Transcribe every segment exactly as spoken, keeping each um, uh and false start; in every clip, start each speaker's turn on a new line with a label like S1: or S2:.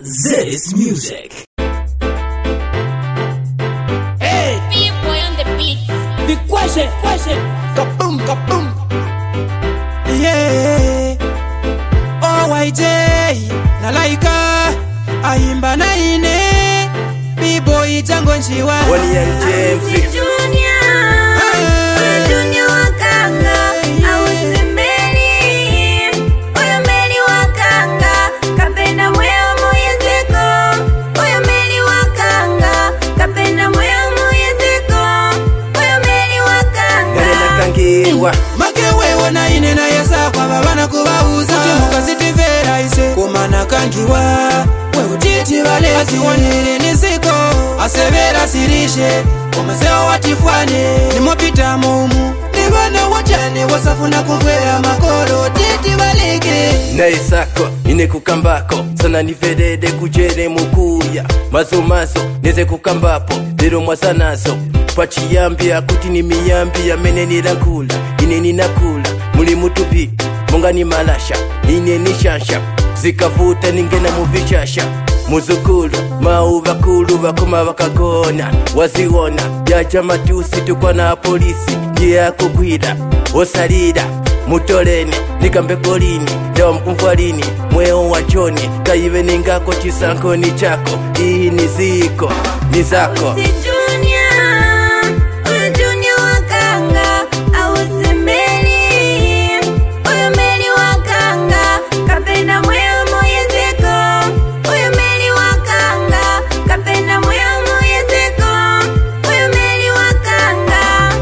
S1: This music.
S2: Hey,
S3: B-boy on the beat.
S2: the question, question, kaboom, kaboom. Yeah. Oh, Y J, nalaika, aimba na ine, B-boy jango nchiwa.
S4: One young James.
S3: Junior, Oyo Junior wakanga, awusi mbeli. Oyo mbeli wakanga, kapenda mweo muyezeko. Oyo mbeli wakanga, kapenda mweo muyezeko. Oyo mbeli wakanga.
S4: Nane nakangiwa.
S2: Makewe wana ine na yesa kwa babana kubauza. Timuka sitivera ise, kumana kangiwa. We utiti wale asiwonele nisiko. Asevera sirishe, kumazeo watifwane. Nimopita mumu, nibana wachane. Wasafuna kufwea makolo, titi walike.
S4: Nae sako, ine kukambako. Sana niferede kujere mukuya. Mazo mazo, neze kukambapo. Lero mwasanazo. Pachiyambia kuti ni miyambia mene nirankula. Ine ninakula, muli mutupi. Munga ni malasha, ine nishansha. Zikavuta ningena muvichasha. Muzukulu, mauva kulu wakoma wakagona. Waziwona, yaja matusi tukwa na polisi. Jia kugwida, osalida. Mutolene, nikambe kolini. Dawa mkumfalini, mweo wachoni. Kaive ningako chisanko ni chako. Hii ni ziko, ni zako.
S3: Si Junior, Oyo Junior wakanga, awusi mbeli. Oyo mbeli wakanga, kapenda mweo muyezeko. Oyo mbeli wakanga, kapenda mweo muyezeko. Oyo mbeli wakanga.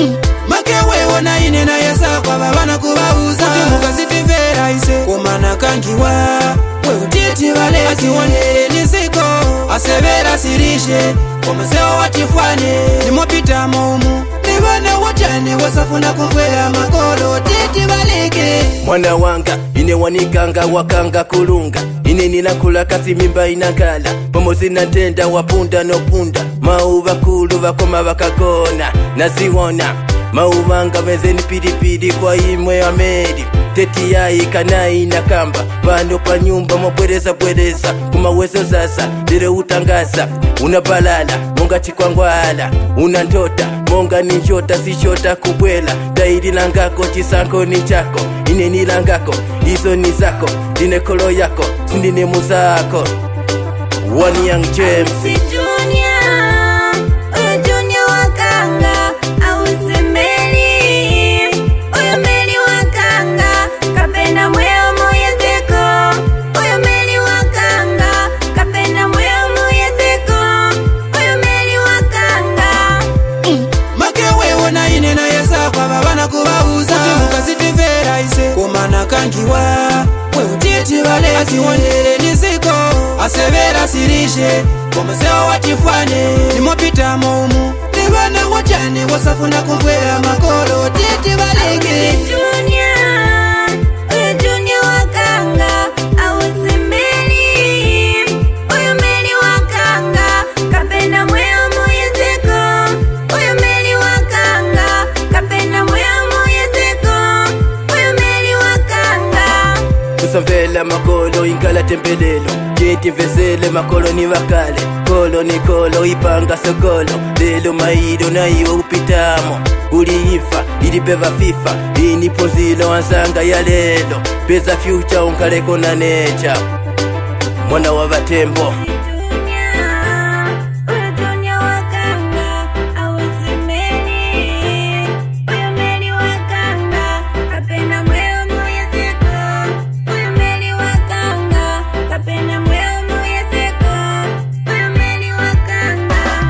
S2: Makewe wana ine na yesa kwa babana kubauza. Timuka sitivera ise, kumana kangiwa. We utiti wale asiwonele nisiko. Asevera sirishe, kumazeo watifwane. Nimopita mumu, nibana wachane. Wasafuna kufwea makolo, titi walike.
S4: Mwana wanga, ine wanikanga wakanga kulunga. Ine ninakula kasi mimba inakala. Pomozi natenda wapunda no punda. Mauva kulu wakoma wakagona. Naziwona, mauvanga wezeni pilipili kwa imwe ya meri. Teti ya ikanai na kamba. Bando pa nyumba mabwereza bwereza. Kumawezo sasa, dire utangaza. Unabalala, monga chikwangwala. Unandota, monga ni njota si shota kubwela. Dairi langako chisanko ni chako. Ine ni langako, izo ni zako. Dine kolo yako, sindine muzako. One young James.
S3: Si Junior, Oyo Junior wakanga, awusi mbeli. Oyo mbeli wakanga, kapenda mweo muyezeko. Oyo mbeli wakanga, kapenda mweo muyezeko. Oyo mbeli wakanga.
S2: Makewe wana ine na yesa kwa babana kubauza. Timuka sitivera ise, kumana kangiwa. We utiti wale asiwonele nisiko. Asevera sirishe, kumazeo watifwane. Nimopita mumu, nibana wachane. Wasafuna kufwea makolo, titi walike.
S3: Si Junior, Oyo Junior wakanga, awusi mbeli. Oyo mbeli wakanga, kapenda mweo muyezeko. Oyo mbeli wakanga, kapenda mweo muyezeko. Oyo mbeli wakanga.
S4: Kusavela makolo ingala tembelelo. Jeti vesele makolo ni wakale. Kolo ni kolo ipanga sokolo. Lelo maido na iwe upitamo. Uliifa, ilibeva fifa. Ini pozilo ansanga ya lelo. Pesa future unkaleko na nature. Mwana wa batembo.
S3: Junior, Oyo Junior wakanga, awusi mbeli. Oyo mbeli wakanga, kapenda mweo muyezeko. Oyo mbeli wakanga, kapenda mweo muyezeko. Oyo mbeli wakanga.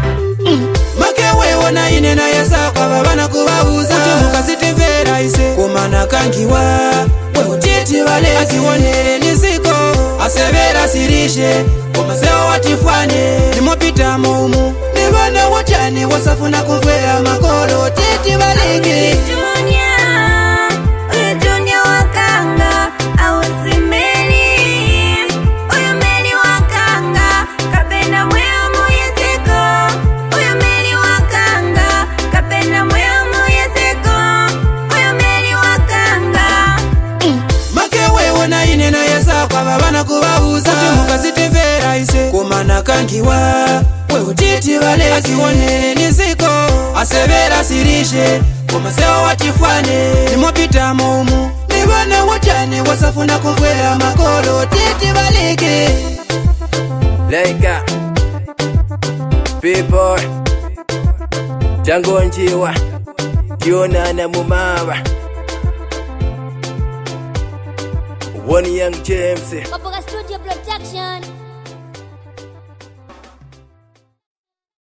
S2: Makewe wana ine na yesa kwa babana kubauza. Timuka sitivera ise, kumana kangiwa. We utiti wale asiwonele nisiko. Asevera sirishe, kumazeo watifwane. Nimopita mumu, nibana wachane. Wasafuna kufwea makolo, titi walike.
S3: Junior, Oyo Junior wakanga, awusi mbeli. Oyo mbeli wakanga, kapenda mweo muyezeko. Oyo mbeli wakanga, kapenda mweo muyezeko. Oyo mbeli wakanga.
S2: Makewe wana ine na yesa kwa babana kubauza. Timuka sitivera nakangiwa wewe titi vale asione niziko asevera sirishe kumaseo watifwane nimopita mumu nibona wotane wasafuna kuvwela makolo titi valeke
S4: Laika People Jango njiwa Diona na mumawa One Young James
S1: Papoka Studio Production.